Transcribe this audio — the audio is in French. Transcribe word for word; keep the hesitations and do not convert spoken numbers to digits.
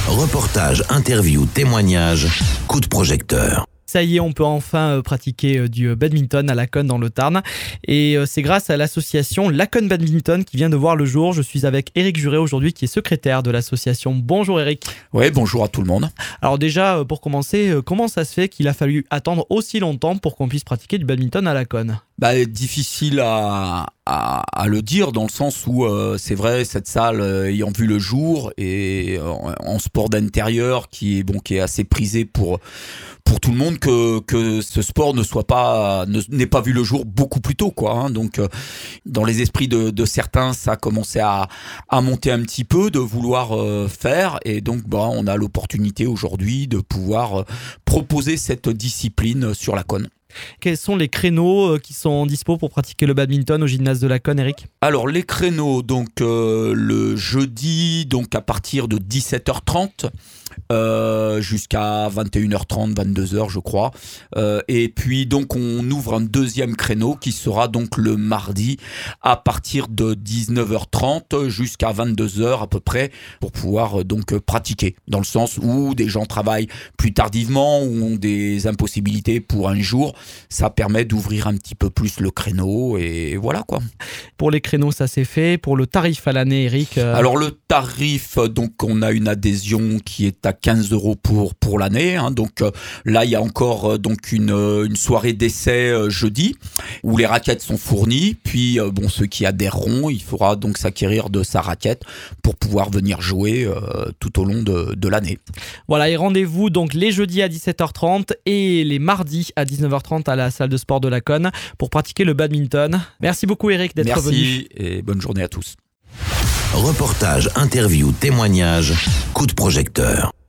Reportage, interview, témoignage, coup de projecteur. Ça y est, on peut enfin pratiquer du badminton à Laconne dans le Tarn. Et c'est grâce à l'association Laconne Badminton qui vient de voir le jour. Je suis avec Éric Juret aujourd'hui qui est secrétaire de l'association. Bonjour Éric. Oui, bonjour à tout le monde. Alors déjà, pour commencer, comment ça se fait qu'il a fallu attendre aussi longtemps pour qu'on puisse pratiquer du badminton à Laconne ? Bah, difficile à, à, à le dire dans le sens où euh, c'est vrai, cette salle euh, ayant vu le jour et euh, en sport d'intérieur qui est, bon, qui est assez prisé pour, pour tout le monde, que, que ce sport ne soit pas, ne, n'ait pas vu le jour beaucoup plus tôt, quoi, hein. Donc euh, dans les esprits de, de certains, ça a commencé à, à monter un petit peu, de vouloir euh, faire, et donc bah, on a l'opportunité aujourd'hui de pouvoir euh, proposer cette discipline sur Laconne. Quels sont les créneaux qui sont dispo pour pratiquer le badminton au gymnase de Laconne, Éric ? Alors les créneaux, donc euh, le jeudi, donc à partir de dix-sept heures trente euh, jusqu'à vingt et une heures trente, vingt-deux heures je crois. Euh, et puis donc on ouvre un deuxième créneau qui sera donc le mardi à partir de dix-neuf heures trente jusqu'à vingt-deux heures à peu près pour pouvoir euh, donc pratiquer. Dans le sens où des gens travaillent plus tardivement ou ont des impossibilités pour un jour. Ça permet d'ouvrir un petit peu plus le créneau et voilà quoi. Pour les créneaux, ça c'est fait. Pour le tarif à l'année, Éric euh... Alors le tarif, donc on a une adhésion qui est à quinze euros pour, pour l'année. Hein. Donc euh, là, il y a encore euh, donc une, une soirée d'essai euh, jeudi où les raquettes sont fournies. Puis euh, bon, ceux qui adhéreront, il faudra donc s'acquérir de sa raquette pour pouvoir venir jouer euh, tout au long de, de l'année. Voilà, et rendez-vous donc les jeudis à dix-sept heures trente et les mardis à dix-neuf heures trente à la salle de sport de Laconne pour pratiquer le badminton. Merci beaucoup Éric d'être Merci venu. Merci et bonne journée à tous. Reportage, interview, témoignage, coup de projecteur.